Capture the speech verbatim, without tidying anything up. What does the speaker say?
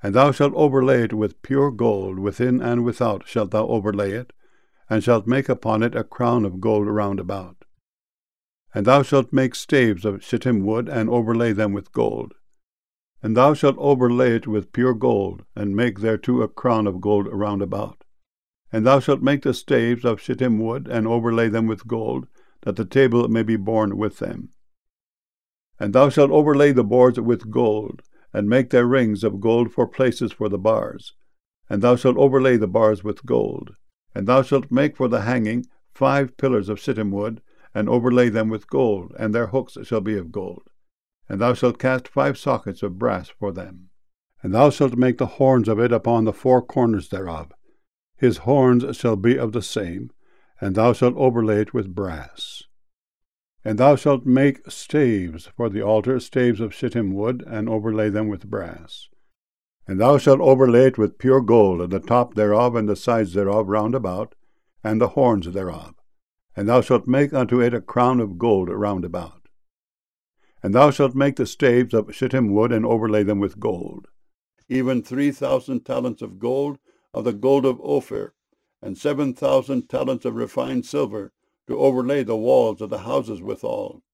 And thou shalt overlay it with pure gold, within and without shalt thou overlay it, and shalt make upon it a crown of gold round about. And thou shalt make staves of shittim wood, and overlay them with gold. And thou shalt overlay it with pure gold, and make thereto a crown of gold round about. And thou shalt make the staves of shittim wood, and overlay them with gold, that the table may be borne with them. And thou shalt overlay the boards with gold, and make their rings of gold for places for the bars. And thou shalt overlay the bars with gold. And thou shalt make for the hanging five pillars of shittim wood, and overlay them with gold, and their hooks shall be of gold. And thou shalt cast five sockets of brass for them. And thou shalt make the horns of it upon the four corners thereof. His horns shall be of the same, and thou shalt overlay it with brass. And thou shalt make staves for the altar, staves of shittim wood, and overlay them with brass. And thou shalt overlay it with pure gold, and the top thereof, and the sides thereof round about, and the horns thereof. And thou shalt make unto it a crown of gold round about. And thou shalt make the staves of shittim wood, and overlay them with gold, even three thousand talents of gold, of the gold of Ophir, and seven thousand talents of refined silver, to overlay the walls of the houses withal.